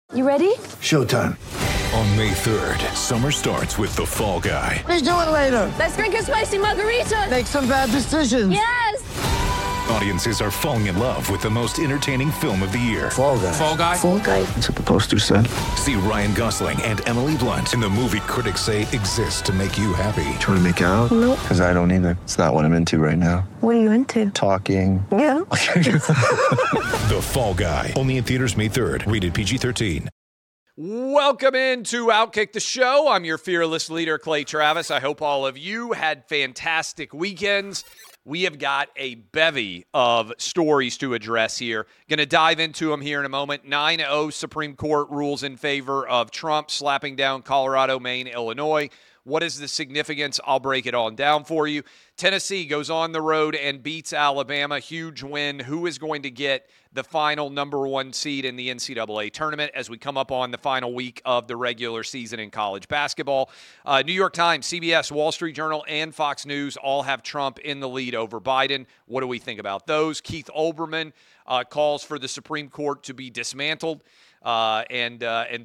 You ready? Showtime. On May 3rd, summer starts with The Fall Guy. Let's do it later. Let's drink a spicy margarita. Make some bad decisions. Yes! Audiences are falling in love with the most entertaining film of the year. Fall Guy. Fall Guy? Fall guy. That's what the poster said. See Ryan Gosling and Emily Blunt in the movie critics say exists to make you happy. Trying to make it out? Nope. Because I don't either. It's not what I'm into right now. What are you into? Talking. Yeah. The Fall Guy. Only in theaters May 3rd. Rated PG-13. Welcome into Outkick the Show. I'm your fearless leader, Clay Travis. I hope all of you had fantastic weekends. We have got a bevy of stories to address here. Going to dive into them here in a moment. 9-0 Supreme Court rules in favor of Trump slapping down Colorado, Maine, Illinois. What is the significance? I'll break it all down for you. Tennessee goes on the road and beats Alabama. Huge win. Who is going to get the final number one seed in the NCAA tournament as we come up on the final week of the regular season in college basketball? New York Times, CBS, Wall Street Journal, and Fox News all have Trump in the lead over Biden. What do we think about those? Keith Olbermann calls for the Supreme Court to be dismantled and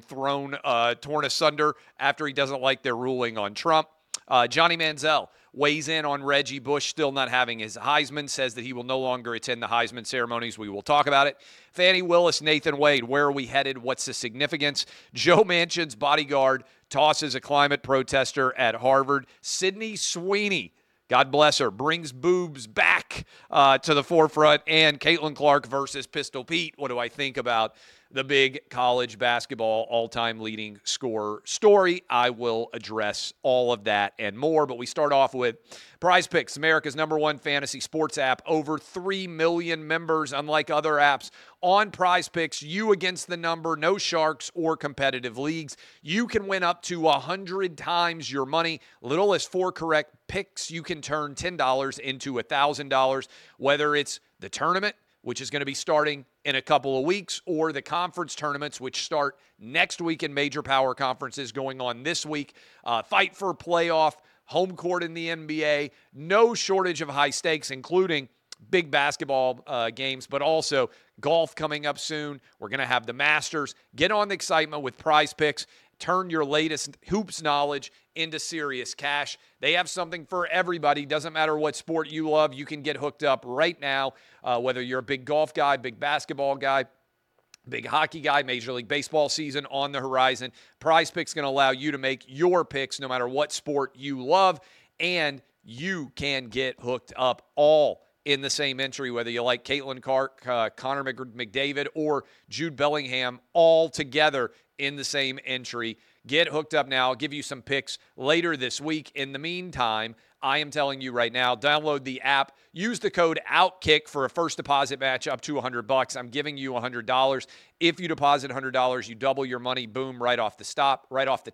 torn asunder after he doesn't like their ruling on Trump. Johnny Manziel weighs in on Reggie Bush still not having his Heisman, says that he will no longer attend the Heisman ceremonies. We will talk about it. Fani Willis, Nathan Wade, where are we headed? What's the significance? Joe Manchin's bodyguard tosses a climate protester at Harvard. Sydney Sweeney, God bless her, brings boobs back to the forefront. And Caitlin Clark versus Pistol Pete. What do I think about the big college basketball all-time leading scorer story? I will address all of that and more, but we start off with Prize Picks, America's number one fantasy sports app. Over 3 million members, unlike other apps. On Prize Picks, you against the number, no sharks or competitive leagues. You can win up to 100 times your money. Little as 4 correct picks, you can turn $10 into $1,000, whether it's the tournament, which is going to be starting in a couple of weeks, or the conference tournaments, which start next week in major power conferences going on this week. Fight for playoff, home court in the NBA. No shortage of high stakes, including big basketball games, but also golf coming up soon. We're going to have the Masters. Get on the excitement with Prize Picks. Turn your latest hoops knowledge into serious cash. They have something for everybody. Doesn't matter what sport you love. You can get hooked up right now, whether you're a big golf guy, big basketball guy, big hockey guy, Major League Baseball season on the horizon. Prize Picks going to allow you to make your picks no matter what sport you love, and you can get hooked up all in the same entry, whether you like Caitlin Clark, Connor McDavid, or Jude Bellingham, all together in the same entry. Get hooked up now. I'll give you some picks later this week. In the meantime, I am telling you right now, download the app. Use the code OUTKICK for a first deposit match up to $100. I'm giving you $100. If you deposit $100, you double your money. Boom, right off the top.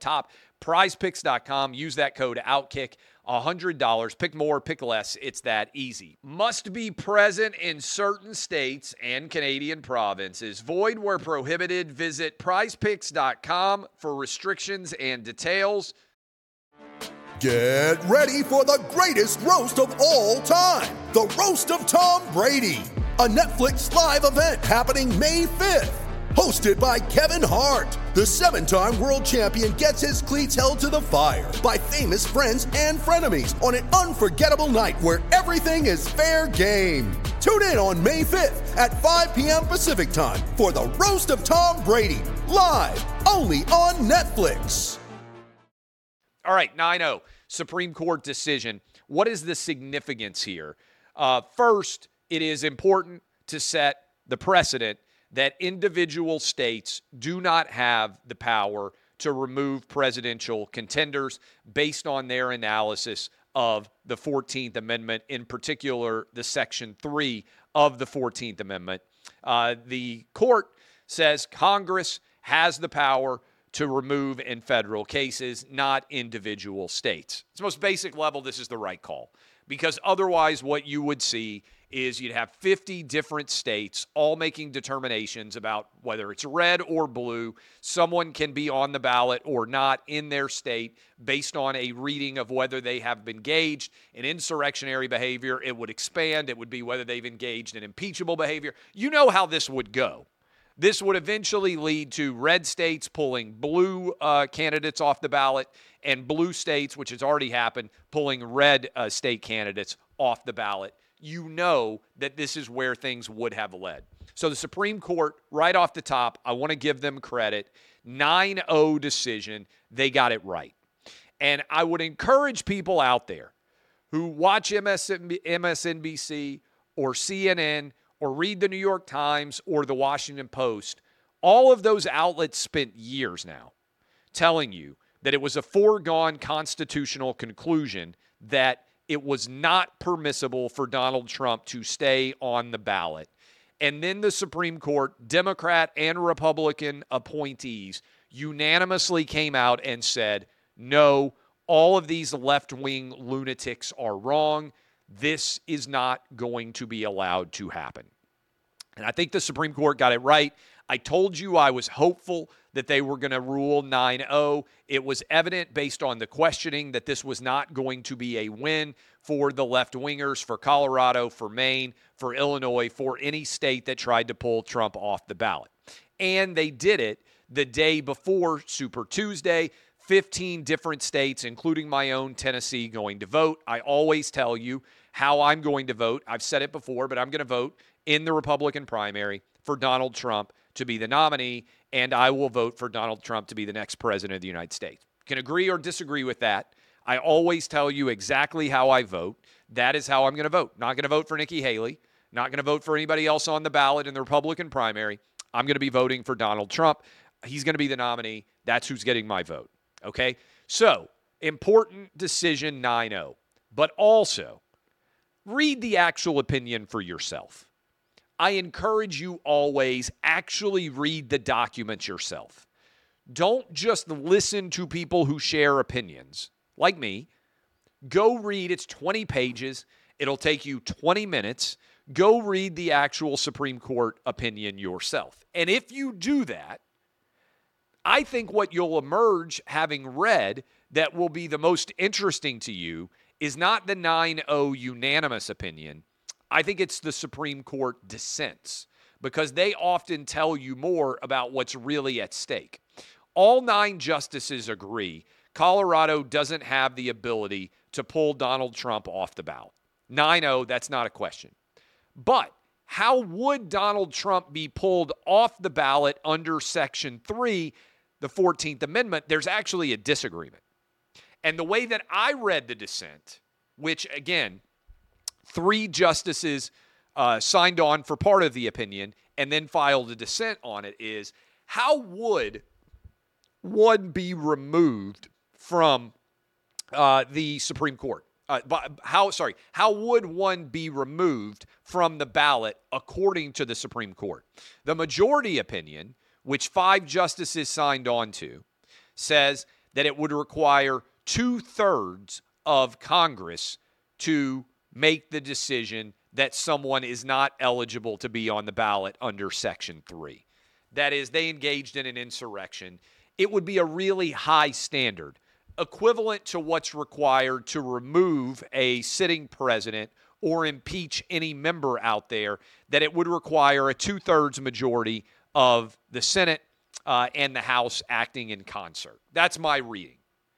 PrizePicks.com. Use that code OUTKICK. $100. Pick more, pick less. It's that easy. Must be present in certain states and Canadian provinces. Void where prohibited. Visit PrizePicks.com for restrictions and details. Get ready for the greatest roast of all time. The Roast of Tom Brady. A Netflix live event happening May 5th. Hosted by Kevin Hart, the 7-time world champion gets his cleats held to the fire by famous friends and frenemies on an unforgettable night where everything is fair game. Tune in on May 5th at 5 p.m. Pacific time for the Roast of Tom Brady, live only on Netflix. All right, 9-0, Supreme Court decision. What is the significance here? First, it is important to set the precedent that individual states do not have the power to remove presidential contenders based on their analysis of the 14th Amendment, in particular, the Section 3 of the 14th Amendment. The court says Congress has the power to remove in federal cases, not individual states. It's the most basic level, this is the right call. Because otherwise what you would see is you'd have 50 different states all making determinations about whether it's red or blue. Someone can be on the ballot or not in their state based on a reading of whether they have been engaged in insurrectionary behavior. It would expand. It would be whether they've engaged in impeachable behavior. You know how this would go. This would eventually lead to red states pulling blue candidates off the ballot and blue states, which has already happened, pulling red state candidates off the ballot. You know that this is where things would have led. So the Supreme Court, right off the top, I want to give them credit. 9-0 decision. They got it right. And I would encourage people out there who watch MSNBC or CNN or read the New York Times or the Washington Post, all of those outlets spent years now telling you that it was a foregone constitutional conclusion that it was not permissible for Donald Trump to stay on the ballot. And then the Supreme Court, Democrat and Republican appointees, unanimously came out and said, no, all of these left-wing lunatics are wrong. This is not going to be allowed to happen. And I think the Supreme Court got it right. I told you I was hopeful that they were going to rule 9-0. It was evident based on the questioning that this was not going to be a win for the left-wingers, for Colorado, for Maine, for Illinois, for any state that tried to pull Trump off the ballot. And they did it the day before Super Tuesday. 15 different states, including my own Tennessee, going to vote. I always tell you how I'm going to vote. I've said it before, but I'm going to vote in the Republican primary for Donald Trump to be the nominee, and I will vote for Donald Trump to be the next president of the United States. You can agree or disagree with that. I always tell you exactly how I vote. That is how I'm going to vote. Not going to vote for Nikki Haley. Not going to vote for anybody else on the ballot in the Republican primary. I'm going to be voting for Donald Trump. He's going to be the nominee. That's who's getting my vote. Okay? So, important decision 9-0. But also, read the actual opinion for yourself. I encourage you always actually read the documents yourself. Don't just listen to people who share opinions, like me. Go read. It's 20 pages. It'll take you 20 minutes. Go read the actual Supreme Court opinion yourself. And if you do that, I think what you'll emerge having read that will be the most interesting to you is not the 9-0 unanimous opinion. I think it's the Supreme Court dissents, because they often tell you more about what's really at stake. All 9 justices agree Colorado doesn't have the ability to pull Donald Trump off the ballot. 9-0, that's not a question. But how would Donald Trump be pulled off the ballot under Section 3, the 14th Amendment? There's actually a disagreement. And the way that I read the dissent, which, again, 3 justices signed on for part of the opinion and then filed a dissent on it, is how would one be removed from the Supreme Court? How would one be removed from the ballot according to the Supreme Court? The majority opinion, which 5 justices signed on to, says that it would require 2/3 of Congress to make the decision that someone is not eligible to be on the ballot under Section 3. That is, they engaged in an insurrection. It would be a really high standard, equivalent to what's required to remove a sitting president or impeach any member out there, that it would require a 2/3 majority of the Senate and the House acting in concert. That's my reading.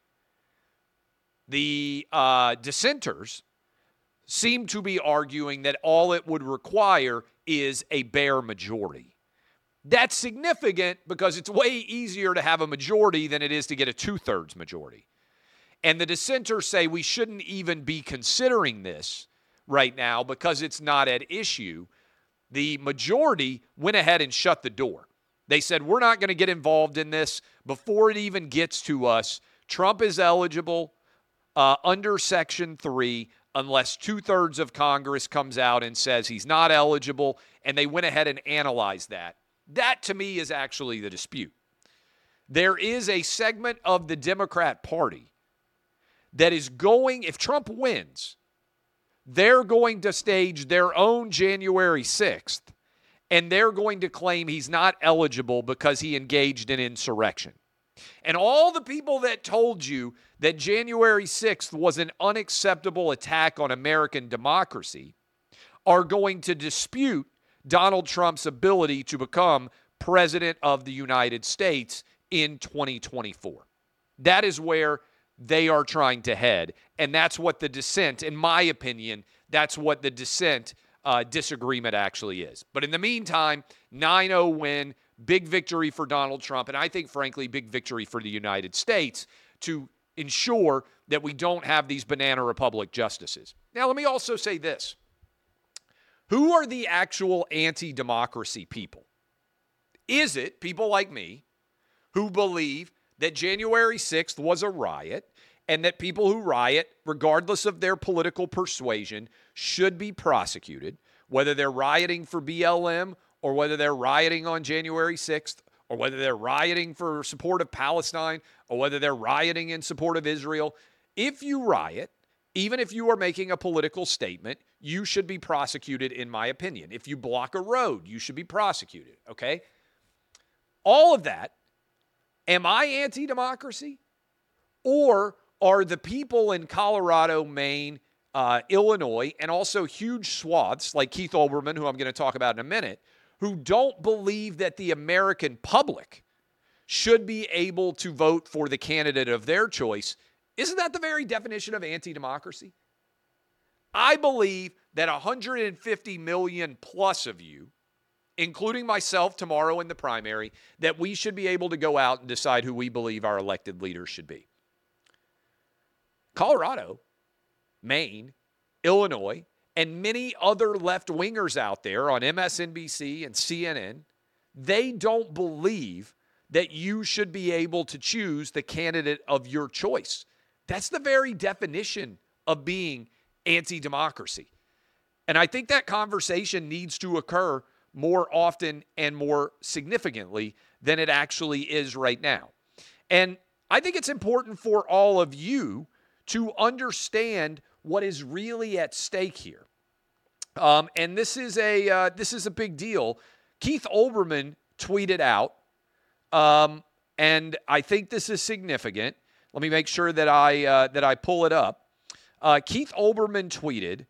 The dissenters seem to be arguing that all it would require is a bare majority. That's significant because it's way easier to have a majority than it is to get a 2/3 majority. And the dissenters say we shouldn't even be considering this right now because it's not at issue. The majority went ahead and shut the door. They said, we're not going to get involved in this before it even gets to us. Trump is eligible under Section 3 unless 2/3 of Congress comes out and says he's not eligible, and they went ahead and analyzed that. That, to me, is actually the dispute. There is a segment of the Democrat Party that is going, if Trump wins, they're going to stage their own January 6th, and they're going to claim he's not eligible because he engaged in insurrection. And all the people that told you that January 6th was an unacceptable attack on American democracy are going to dispute Donald Trump's ability to become president of the United States in 2024. That is where they are trying to head. And that's what the dissent, in my opinion, that's what the dissent disagreement actually is. But in the meantime, 9-0 win, big victory for Donald Trump, and I think, frankly, big victory for the United States to ensure that we don't have these banana republic justices. Now, let me also say this. Who are the actual anti-democracy people? Is it people like me who believe that January 6th was a riot and that people who riot, regardless of their political persuasion, should be prosecuted, whether they're rioting for BLM or whether they're rioting on January 6th or whether they're rioting for support of Palestine or whether they're rioting in support of Israel? If you riot, even if you are making a political statement, you should be prosecuted, in my opinion. If you block a road, you should be prosecuted, okay? All of that, am I anti-democracy? Or are the people in Colorado, Maine, Illinois, and also huge swaths like Keith Olbermann, who I'm going to talk about in a minute, who don't believe that the American public should be able to vote for the candidate of their choice? Isn't that the very definition of anti-democracy? I believe that 150 million plus of you, including myself tomorrow in the primary, that we should be able to go out and decide who we believe our elected leaders should be. Colorado, Maine, Illinois, and many other left-wingers out there on MSNBC and CNN, they don't believe that you should be able to choose the candidate of your choice. That's the very definition of being anti-democracy. And I think that conversation needs to occur more often and more significantly than it actually is right now. And I think it's important for all of you to understand what is really at stake here. And this is a big deal. Keith Olbermann tweeted out, and I think this is significant. Let me make sure that I pull it up. Keith Olbermann tweeted.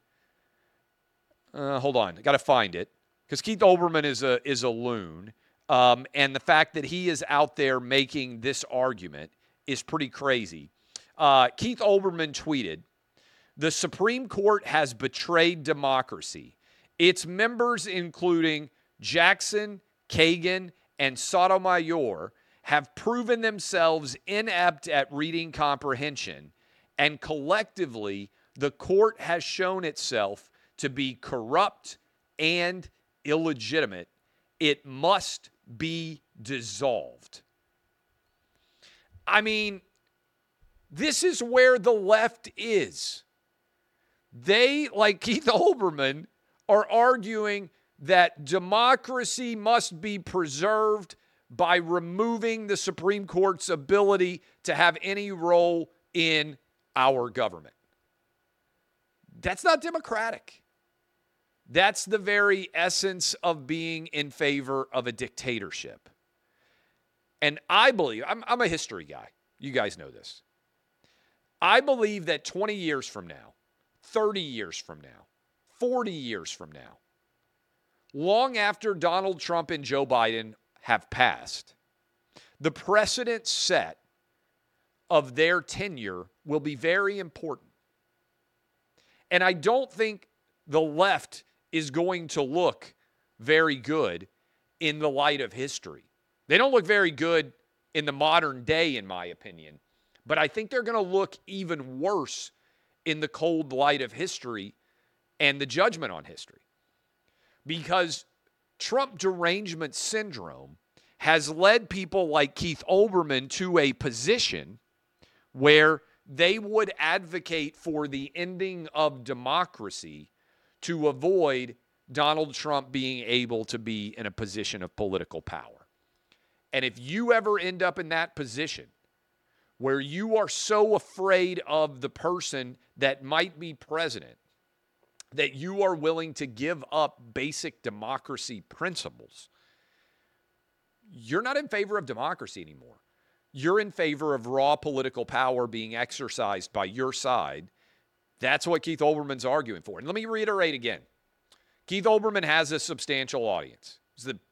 Hold on, I got to find it because Keith Olbermann is a loon, and the fact that he is out there making this argument is pretty crazy. Keith Olbermann tweeted, "The Supreme Court has betrayed democracy. Its members, including Jackson, Kagan, and Sotomayor, have proven themselves inept at reading comprehension, and collectively, the court has shown itself to be corrupt and illegitimate. It must be dissolved." I mean, this is where the left is. They, like Keith Olbermann, are arguing that democracy must be preserved by removing the Supreme Court's ability to have any role in our government. That's not democratic. That's the very essence of being in favor of a dictatorship. And I believe, I'm a history guy. You guys know this. I believe that 20 years from now, 30 years from now, 40 years from now, long after Donald Trump and Joe Biden have passed, the precedent set of their tenure will be very important. And I don't think the left is going to look very good in the light of history. They don't look very good in the modern day, in my opinion. But I think they're going to look even worse in the cold light of history and the judgment on history. Because Trump derangement syndrome has led people like Keith Olbermann to a position where they would advocate for the ending of democracy to avoid Donald Trump being able to be in a position of political power. And if you ever end up in that position where you are so afraid of the person that might be president that you are willing to give up basic democracy principles, you're not in favor of democracy anymore. You're in favor of raw political power being exercised by your side. That's what Keith Olbermann's arguing for. And let me reiterate again. Keith Olbermann has a substantial audience. He's the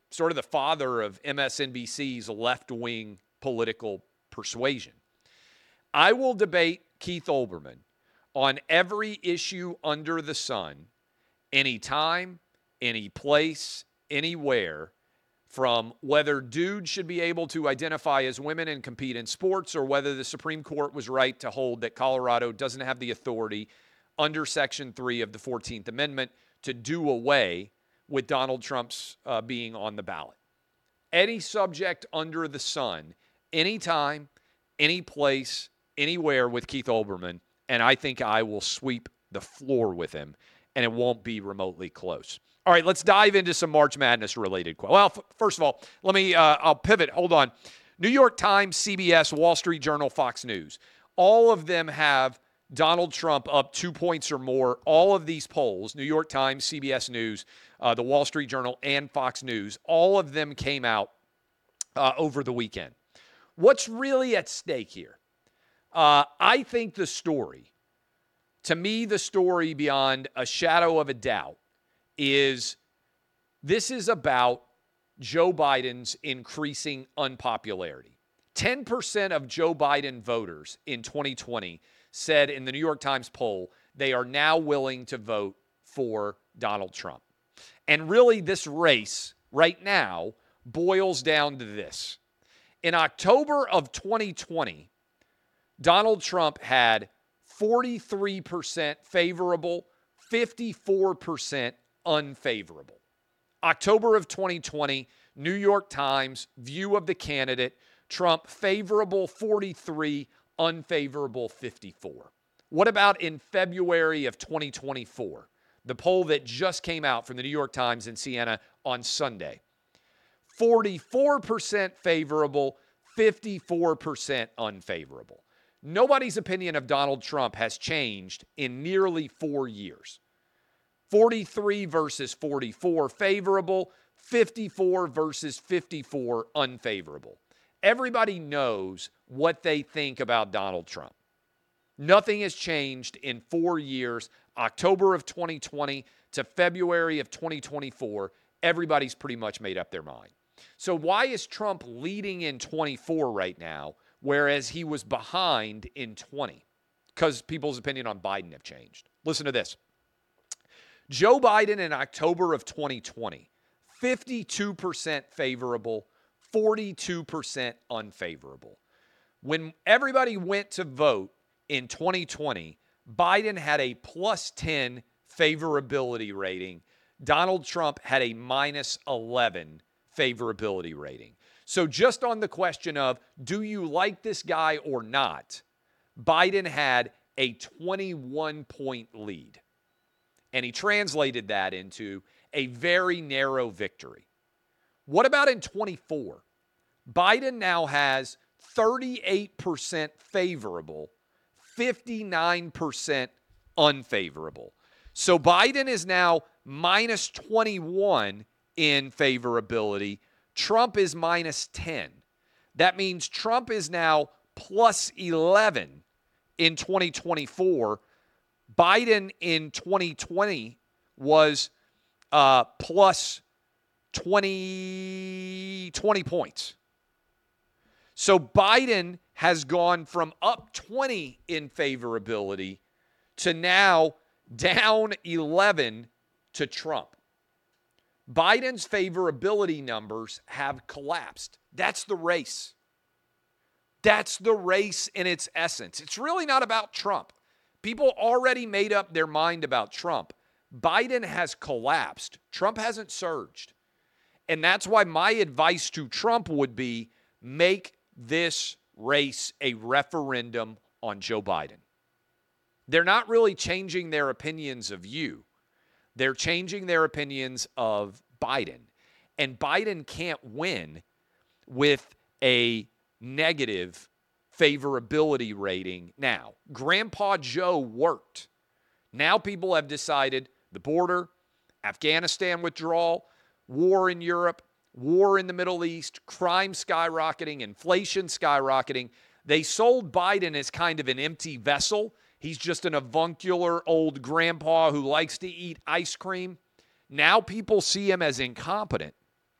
sort of the father of MSNBC's left-wing political persuasion. I will debate Keith Olbermann on every issue under the sun, anytime, any place, anywhere, from whether dudes should be able to identify as women and compete in sports, or whether the Supreme Court was right to hold that Colorado doesn't have the authority under Section 3 of the 14th Amendment to do away with Donald Trump's being on the ballot. Any subject under the sun, anytime, any place, anywhere with Keith Olbermann, and I think I will sweep the floor with him, and it won't be remotely close. All right, let's dive into some March Madness related questions. Well, first of all, I'll pivot. Hold on. New York Times, CBS, Wall Street Journal, Fox News. All of them have Donald Trump up 2 points or more. All of these polls, New York Times, CBS News, the Wall Street Journal, and Fox News, all of them came out over the weekend. What's really at stake here? I think the story, to me, the story beyond a shadow of a doubt, is this is about Joe Biden's increasing unpopularity. 10% of Joe Biden voters in 2020 said in the New York Times poll they are now willing to vote for Donald Trump. And really, this race right now boils down to this. In October of 2020, Donald Trump had 43% favorable, 54% unfavorable. October of 2020, New York Times view of the candidate, Trump favorable 43, unfavorable 54. What about in February of 2024? The poll that just came out from the New York Times in Siena on Sunday. 44% favorable, 54% unfavorable. Nobody's opinion of Donald Trump has changed in nearly 4 years. 43 versus 44 favorable, 54 versus 54 unfavorable. Everybody knows what they think about Donald Trump. Nothing has changed in 4 years, October of 2020 to February of 2024. Everybody's pretty much made up their mind. So why is Trump leading in 24 right now, whereas he was behind in 20? Because people's opinion on Biden have changed. Listen to this. Joe Biden in October of 2020, 52% favorable, 42% unfavorable. When everybody went to vote in 2020, Biden had a plus 10 favorability rating. Donald Trump had a minus 11 favorability rating. So just on the question of, do you like this guy or not, Biden had a 21-point lead. And he translated that into a very narrow victory. What about in 24? Biden now has 38% favorable, 59% unfavorable. So Biden is now minus 21 in favorability. Trump is minus 10. That means Trump is now plus 11 in 2024. Biden in 2020 was plus 20 points. So Biden has gone from up 20 in favorability to now down 11 to Trump. Biden's favorability numbers have collapsed. That's the race. That's the race in its essence. It's really not about Trump. People already made up their mind about Trump. Biden has collapsed. Trump hasn't surged. And that's why my advice to Trump would be, make this race a referendum on Joe Biden. They're not really changing their opinions of you. They're changing their opinions of Biden. And Biden can't win with a negative favorability rating now. Grandpa Joe worked. Now people have decided the border, Afghanistan withdrawal, war in Europe, war in the Middle East, crime skyrocketing, inflation skyrocketing. They sold Biden as kind of an empty vessel. He's just an avuncular old grandpa who likes to eat ice cream. Now people see him as incompetent.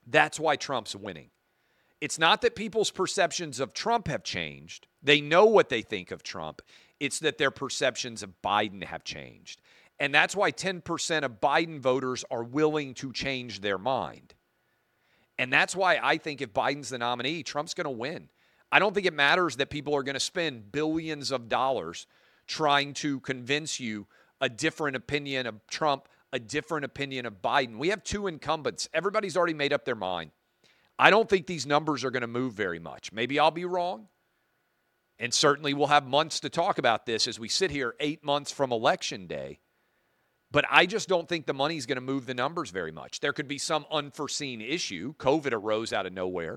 That's why Trump's winning. It's not that people's perceptions of Trump have changed. They know what they think of Trump. It's that their perceptions of Biden have changed. And that's why 10% of Biden voters are willing to change their mind. And that's why I think if Biden's the nominee, Trump's going to win. I don't think it matters that people are going to spend billions of dollars trying to convince you a different opinion of Trump, a different opinion of Biden. We have two incumbents. Everybody's already made up their mind. I don't think these numbers are going to move very much. Maybe I'll be wrong. And certainly we'll have months to talk about this as we sit here 8 months from Election Day. But I just don't think the money's going to move the numbers very much. There could be some unforeseen issue. COVID arose out of nowhere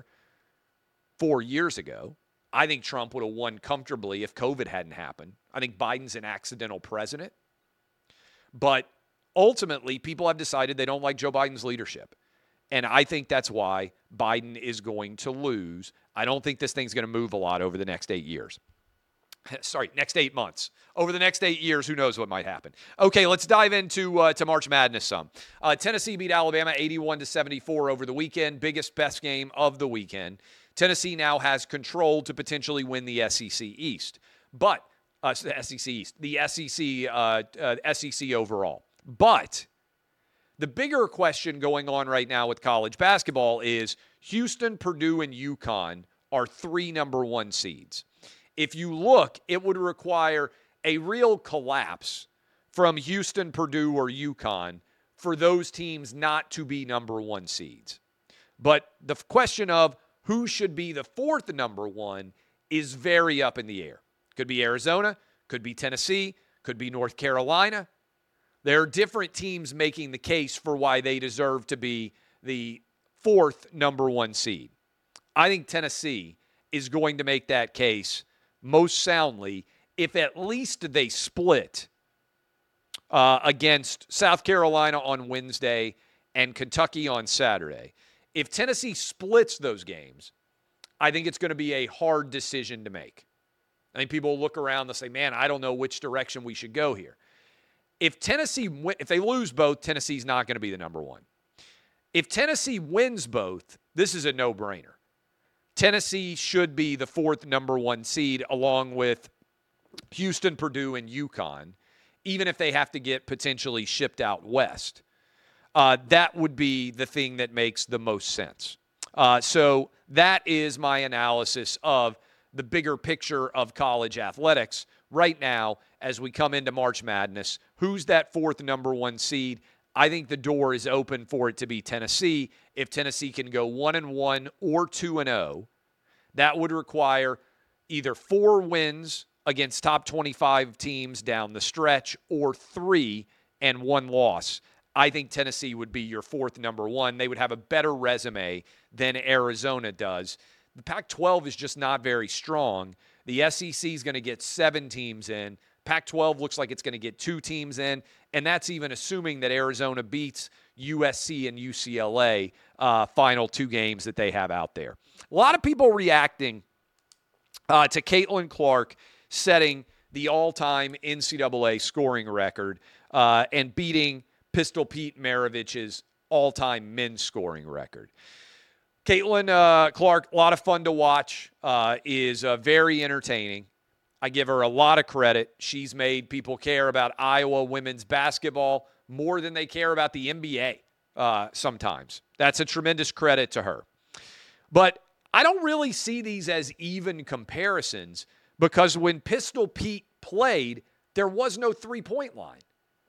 4 years ago. I think Trump would have won comfortably if COVID hadn't happened. I think Biden's an accidental president. But ultimately, people have decided they don't like Joe Biden's leadership. And I think that's why Biden is going to lose. I don't think this thing's going to move a lot over the next 8 years. Sorry, next 8 months. Over the next 8 years, who knows what might happen. Okay, let's dive into to March Madness some. Tennessee beat Alabama 81-74 over the weekend. Biggest, best game of the weekend. Tennessee now has control to potentially win the SEC East. But, the SEC East, the SEC overall. But the bigger question going on right now with college basketball is Houston, Purdue, and UConn are 3 number 1 seeds. If you look, it would require a real collapse from Houston, Purdue, or UConn for those teams not to be number 1 seeds. But the question of who should be the 4th number 1 is very up in the air. Could be Arizona, could be Tennessee, could be North Carolina. There are different teams making the case for why they deserve to be the 4th number 1 seed. I think Tennessee is going to make that case most soundly if at least they split against South Carolina on Wednesday and Kentucky on Saturday. If Tennessee splits those games, I think it's going to be a hard decision to make. I think people will look around and say, man, I don't know which direction we should go here. If they lose both, Tennessee's not going to be the number 1. If Tennessee wins both, this is a no-brainer. Tennessee should be the 4th number 1 seed along with Houston, Purdue, and UConn, even if they have to get potentially shipped out west. That would be the thing that makes the most sense. So that is my analysis of the bigger picture of college athletics right now as we come into March Madness. Who's that 4th number 1 seed? I think the door is open for it to be Tennessee. If Tennessee can go 1-1 or 2-0, that would require either 4 wins against top 25 teams down the stretch or 3 and 1 loss. I think Tennessee would be your 4th number 1. They would have a better resume than Arizona does. The Pac-12 is just not very strong. The SEC is going to get 7 teams in. Pac-12 looks like it's going to get 2 teams in, and that's even assuming that Arizona beats USC and UCLA final 2 games that they have out there. A lot of people reacting to Caitlin Clark setting the all-time NCAA scoring record and beating Pistol Pete Maravich's all-time men's scoring record. Caitlin Clark, a lot of fun to watch, is very entertaining. I give her a lot of credit. She's made people care about Iowa women's basketball more than they care about the NBA sometimes. That's a tremendous credit to her. But I don't really see these as even comparisons because when Pistol Pete played, there was no three-point line.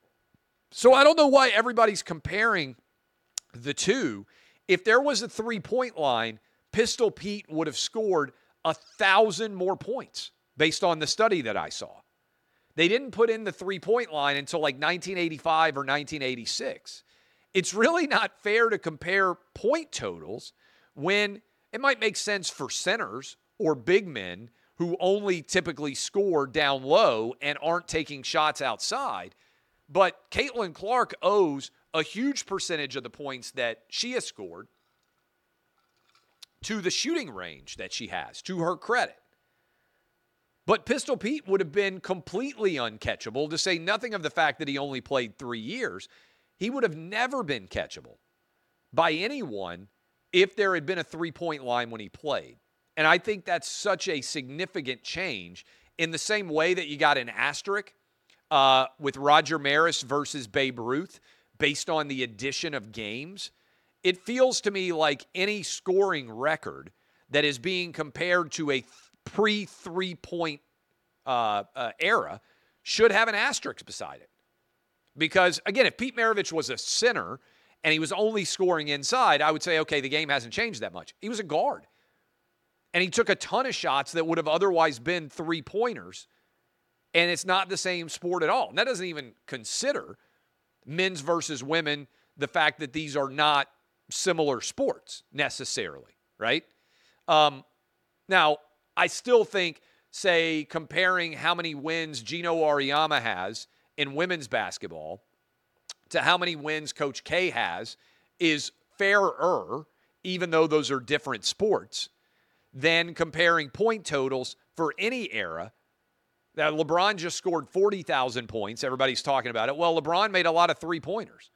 So I don't know why everybody's comparing the two. If there was a three-point line, Pistol Pete would have scored 1,000 more points based on the study that I saw. They didn't put in the three-point line until like 1985 or 1986. It's really not fair to compare point totals when it might make sense for centers or big men who only typically score down low and aren't taking shots outside. But Caitlin Clark owes a huge percentage of the points that she has scored to the shooting range that she has, to her credit. But Pistol Pete would have been completely uncatchable, to say nothing of the fact that he only played 3 years. He would have never been catchable by anyone if there had been a three-point line when he played. And I think that's such a significant change in the same way that you got an asterisk with Roger Maris versus Babe Ruth based on the addition of games. It feels to me like any scoring record that is being compared to a pre-3-point era should have an asterisk beside it. Because, again, if Pete Maravich was a center and he was only scoring inside, I would say, okay, the game hasn't changed that much. He was a guard. And he took a ton of shots that would have otherwise been three-pointers, and it's not the same sport at all. And that doesn't even consider men's versus women, the fact that these are not similar sports necessarily, right? Now, I still think, say, comparing how many wins Gino Auriemma has in women's basketball to how many wins Coach K has is fairer, even though those are different sports, than comparing point totals for any era. Now, LeBron just scored 40,000 points. Everybody's talking about it. Well, LeBron made a lot of three-pointers.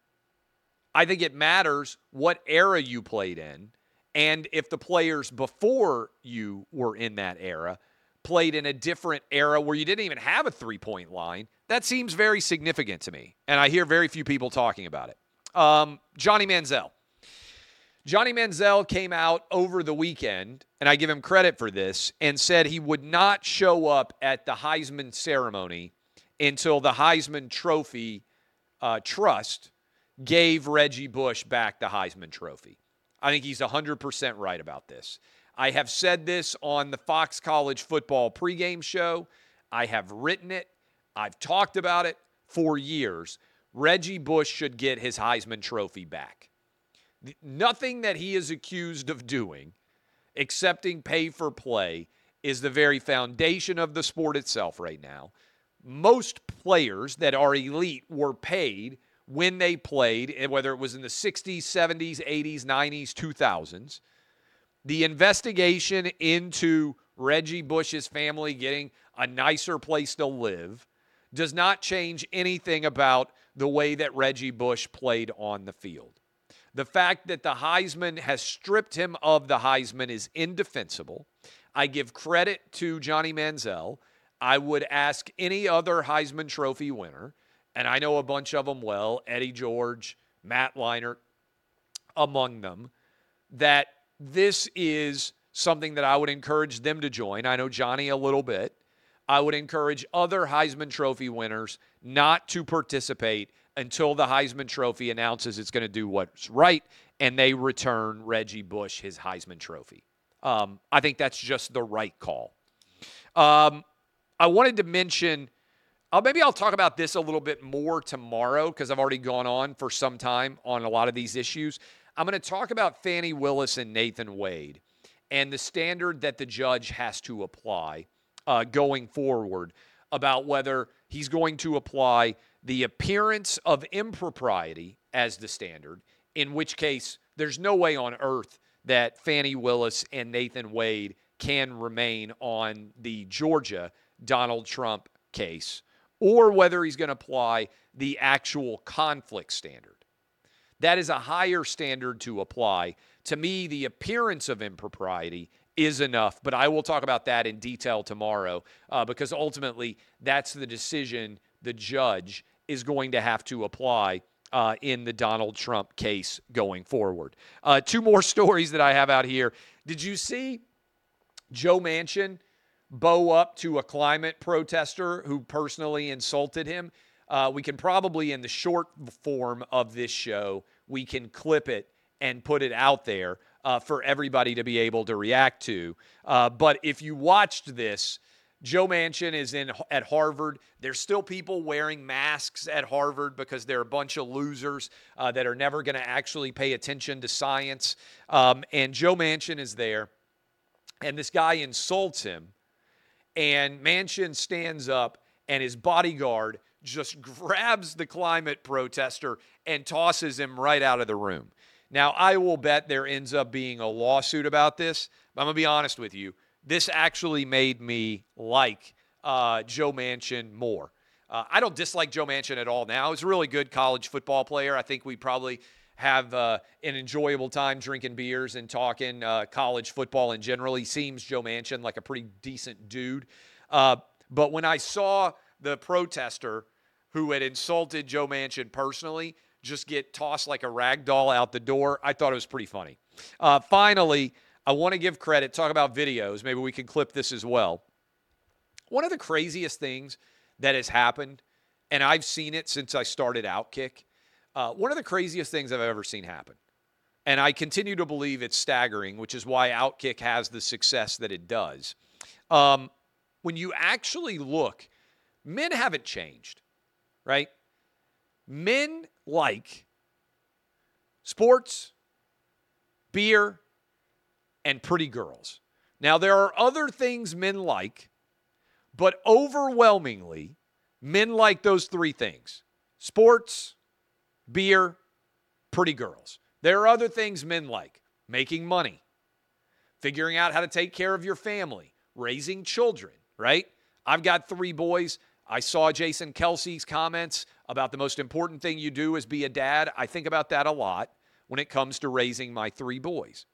I think it matters what era you played in, and if the players before you were in that era played in a different era where you didn't even have a three-point line. That seems very significant to me, and I hear very few people talking about it. Johnny Manziel. Johnny Manziel came out over the weekend, and I give him credit for this, and said he would not show up at the Heisman ceremony until the Heisman Trophy Trust gave Reggie Bush back the Heisman Trophy. I think he's 100% right about this. I have said this on the Fox College Football pregame show. I have written it. I've talked about it for years. Reggie Bush should get his Heisman Trophy back. Nothing that he is accused of doing, accepting pay for play, is the very foundation of the sport itself right now. Most players that are elite were paid when they played, whether it was in the 60s, 70s, 80s, 90s, 2000s. The investigation into Reggie Bush's family getting a nicer place to live does not change anything about the way that Reggie Bush played on the field. The fact that the Heisman has stripped him of the Heisman is indefensible. I give credit to Johnny Manziel. I would ask any other Heisman Trophy winner, and I know a bunch of them well, Eddie George, Matt Leinart, among them, that this is something that I would encourage them to join. I know Johnny a little bit. I would encourage other Heisman Trophy winners not to participate until the Heisman Trophy announces it's going to do what's right and they return Reggie Bush his Heisman Trophy. I think that's just the right call. I wanted to mention, maybe I'll talk about this a little bit more tomorrow because I've already gone on for some time on a lot of these issues. I'm going to talk about Fannie Willis and Nathan Wade and the standard that the judge has to apply going forward about whether he's going to apply the appearance of impropriety as the standard, in which case there's no way on earth that Fannie Willis and Nathan Wade can remain on the Georgia Donald Trump case, or whether he's going to apply the actual conflict standard. That is a higher standard to apply. To me, the appearance of impropriety is enough, but I will talk about that in detail tomorrow because ultimately that's the decision the judge is going to have to apply in the Donald Trump case going forward. Two more stories that I have out here. Did you see Joe Manchin bow up to a climate protester who personally insulted him? We can probably, in the short form of this show, we can clip it and put it out there for everybody to be able to react to. But if you watched this, Joe Manchin is at Harvard. There's still people wearing masks at Harvard because they're a bunch of losers that are never going to actually pay attention to science. And Joe Manchin is there, and this guy insults him. And Manchin stands up, and his bodyguard just grabs the climate protester and tosses him right out of the room. Now, I will bet there ends up being a lawsuit about this. But I'm going to be honest with you. This actually made me like Joe Manchin more. I don't dislike Joe Manchin at all now. He's a really good college football player. I think we probably have an enjoyable time drinking beers and talking college football in general. He seems, Joe Manchin, like a pretty decent dude. But when I saw the protester who had insulted Joe Manchin personally just get tossed like a rag doll out the door, I thought it was pretty funny. Finally, I want to give credit, talk about videos. Maybe we can clip this as well. One of the craziest things that has happened, and I've seen it since I started Outkick, one of the craziest things I've ever seen happen, and I continue to believe it's staggering, which is why Outkick has the success that it does. When you actually look, men haven't changed, right? Men like sports, beer, and pretty girls. Now, there are other things men like, but overwhelmingly, men like those three things: sports, beer, pretty girls. There are other things men like: making money, figuring out how to take care of your family, raising children, right? I've got 3 boys. I saw Jason Kelsey's comments about the most important thing you do is be a dad. I think about that a lot when it comes to raising my 3 boys.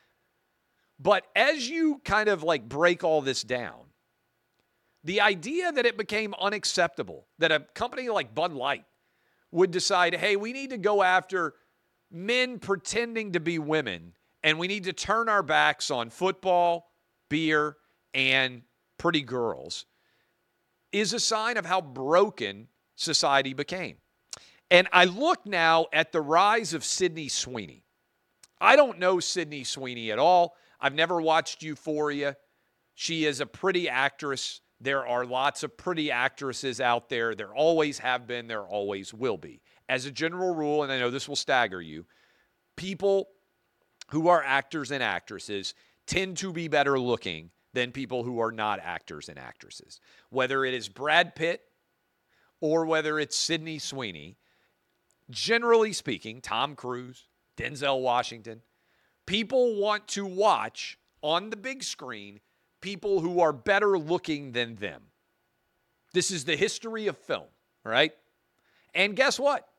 But as you kind of like break all this down, the idea that it became unacceptable that a company like Bud Light would decide, hey, we need to go after men pretending to be women, and we need to turn our backs on football, beer, and pretty girls, is a sign of how broken society became. And I look now at the rise of Sydney Sweeney. I don't know Sydney Sweeney at all. I've never watched Euphoria. She is a pretty actress. There are lots of pretty actresses out there. There always have been. There always will be. As a general rule, and I know this will stagger you, people who are actors and actresses tend to be better looking than people who are not actors and actresses. Whether it is Brad Pitt or whether it's Sydney Sweeney, generally speaking, Tom Cruise, Denzel Washington, people want to watch on the big screen people who are better looking than them. This is the history of film, right? And guess what?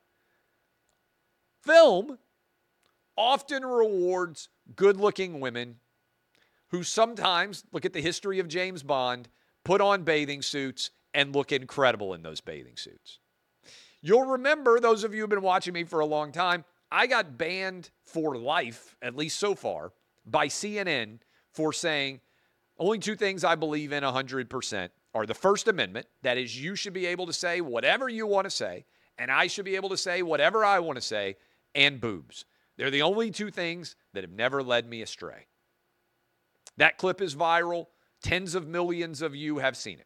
Film often rewards good-looking women who sometimes, look at the history of James Bond, put on bathing suits and look incredible in those bathing suits. You'll remember, those of you who have been watching me for a long time, I got banned for life, at least so far, by CNN for saying only 2 things I believe in 100% are the First Amendment, that is, you should be able to say whatever you want to say, and I should be able to say whatever I want to say, and boobs. They're the only 2 things that have never led me astray. That clip is viral. Tens of millions of you have seen it.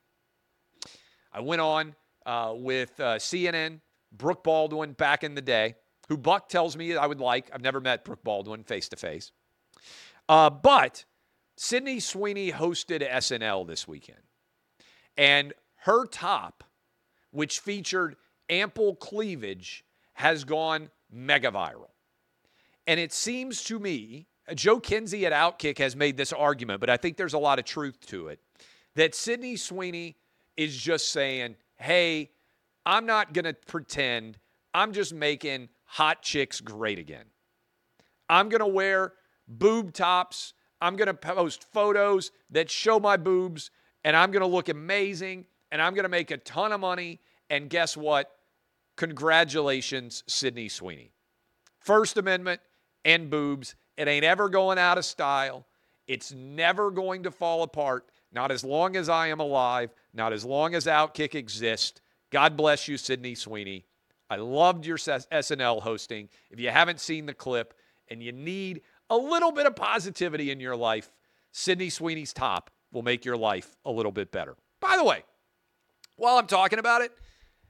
I went on with CNN, Brooke Baldwin back in the day, who Buck tells me I would like. I've never met Brooke Baldwin face-to-face. But Sydney Sweeney hosted SNL this weekend. And her top, which featured ample cleavage, has gone mega viral. And it seems to me, Joe Kinsey at Outkick has made this argument, but I think there's a lot of truth to it, that Sydney Sweeney is just saying, hey, I'm not going to pretend. I'm just making hot chicks great again. I'm going to wear boob tops. I'm going to post photos that show my boobs, and I'm going to look amazing, and I'm going to make a ton of money. And guess what? Congratulations, Sydney Sweeney. First Amendment and boobs. It ain't ever going out of style. It's never going to fall apart. Not as long as I am alive. Not as long as Outkick exists. God bless you, Sydney Sweeney. I loved your SNL hosting. If you haven't seen the clip and you need a little bit of positivity in your life, Sydney Sweeney's top will make your life a little bit better. By the way, while I'm talking about it,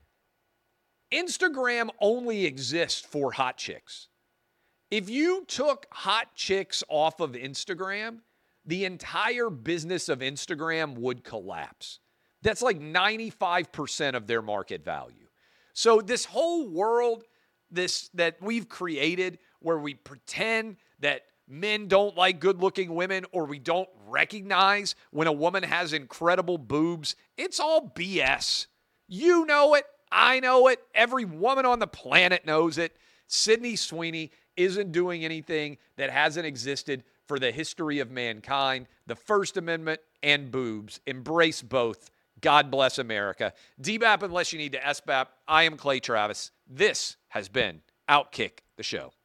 Instagram only exists for hot chicks. If you took hot chicks off of Instagram, the entire business of Instagram would collapse. That's like 95% of their market value. So this whole world that we've created where we pretend that men don't like good-looking women or we don't recognize when a woman has incredible boobs, it's all BS. You know it. I know it. Every woman on the planet knows it. Sydney Sweeney isn't doing anything that hasn't existed for the history of mankind. The First Amendment and boobs. Embrace both. God bless America. DBAP unless you need to SBAP. I am Clay Travis. This has been Outkick the Show.